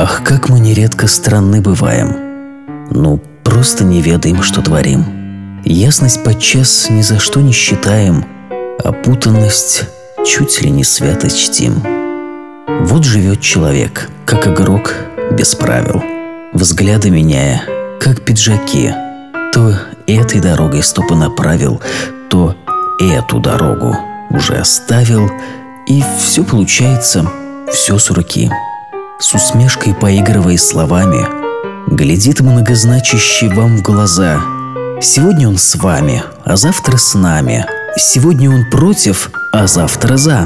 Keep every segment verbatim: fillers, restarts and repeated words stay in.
Ах, как мы нередко странны бываем. Ну, просто не ведаем, что творим. Ясность подчас ни за что не считаем, а путанность чуть ли не свято чтим. Вот живет человек, как игрок, без правил, взгляды меняя, как пиджаки. То этой дорогой стопы направил, то эту дорогу уже оставил, и все получается, все с руки. С усмешкой поигрывая словами, глядит многозначащий вам в глаза. Сегодня он с вами, а завтра с нами. Сегодня он против, а завтра за.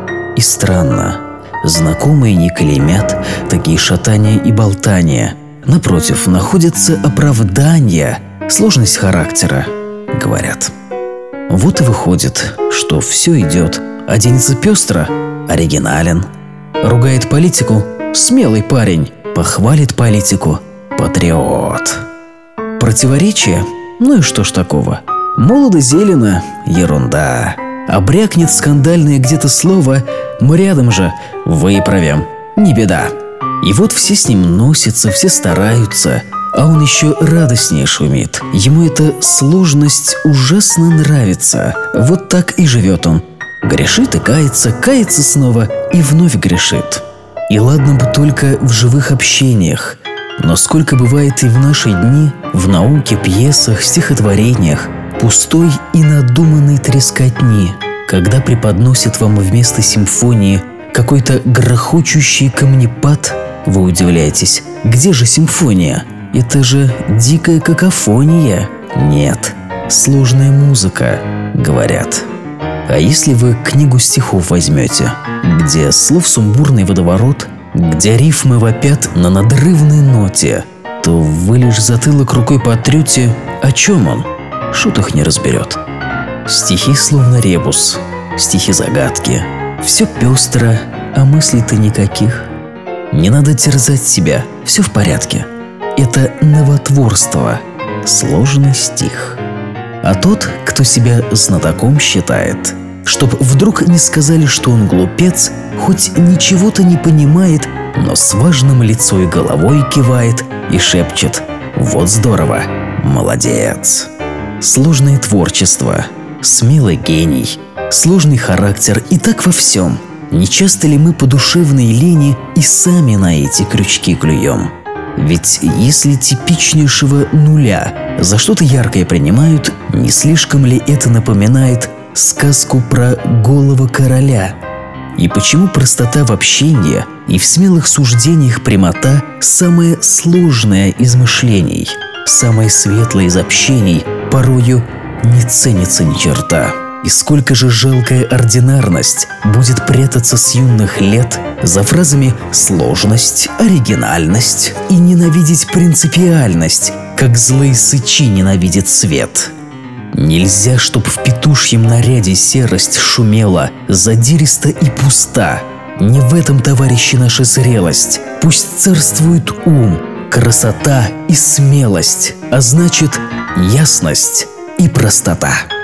И странно, знакомые не клеймят такие шатания и болтания. Напротив, находятся оправдания, сложность характера, говорят. Вот и выходит, что все идет, оденется пестро, оригинален. Ругает политику – смелый парень, похвалит политику – патриот. Противоречие? Ну и что ж такого? Молодо-зелено – ерунда. А брякнет скандальное где-то слово, мы рядом же, выправим, не беда. И вот все с ним носятся, все стараются, а он еще радостнее шумит. Ему эта сложность ужасно нравится. Вот так и живет он. Грешит и кается, кается снова и вновь грешит. И ладно бы только в живых общениях, но сколько бывает и в наши дни в науке, пьесах, стихотворениях пустой и надуманной трескотни, когда преподносят вам вместо симфонии какой-то грохочущий камнепад, вы удивляетесь, где же симфония? Это же дикая какофония. Нет, сложная музыка, говорят. А если вы книгу стихов возьмете, где слов сумбурный водоворот, где рифмы вопят на надрывной ноте, то вы лишь затылок рукой потрете, о чем он? Шут их не разберет. Стихи словно ребус, стихи загадки. Все пестро, а мыслей-то никаких. Не надо терзать себя, все в порядке. Это новотворство, сложный стих. А тот, кто себя знатоком считает, чтоб вдруг не сказали, что он глупец, хоть ничего-то не понимает, но с важным лицом и головой кивает и шепчет: «Вот здорово, молодец». Сложное творчество, смелый гений, сложный характер и так во всем. Не часто ли мы по душевной лени и сами на эти крючки клюем? Ведь если типичнейшего нуля за что-то яркое принимают, не слишком ли это напоминает сказку про голого короля? И почему простота в общении и в смелых суждениях прямота самое сложное из мышлений, самое светлое из общений порою не ценится ни черта? И сколько же жалкая ординарность будет прятаться с юных лет за фразами «сложность», «оригинальность» и ненавидеть принципиальность, как злые сычи ненавидят свет. Нельзя, чтоб в петушьем наряде серость шумела, задириста и пуста. Не в этом, товарищи, наша зрелость. Пусть царствует ум, красота и смелость, а значит, ясность и простота.